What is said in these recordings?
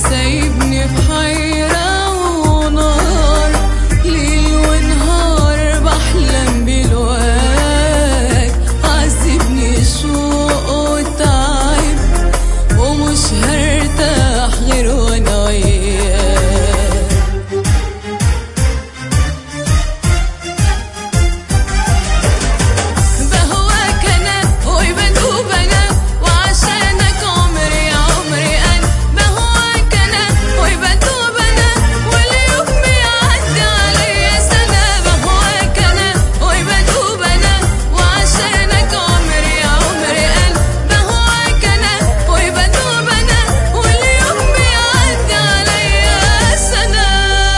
سايبني في حيرة ونار، ليل ونهار بحلم بالوقت، عذبني الشوق والتعب ومش هرتاح غير وانا وياك. بهواك انا وبدوب انا وعشانك عمري عمري انا، بهواك انا وبدوب انا واليوم بيعدي عليا سنة، بهواك انا وبدوب انا وعشانك عمري عمري انا، بهواك انا وبدوب انا واليوم بيعدي عليا سنة.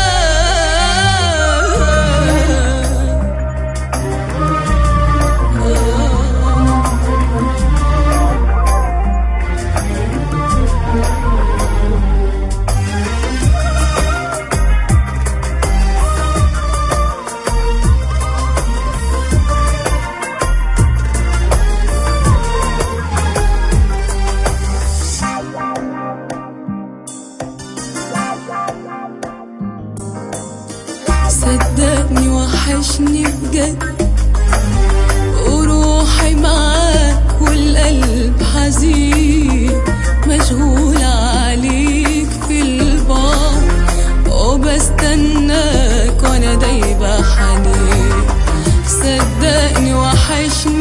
صدقني وحشني بجد وروحي معاك والقلب حزين، مشغولة عليك في البعد وبستناك وانا دايبة حنين. صدقني وحشني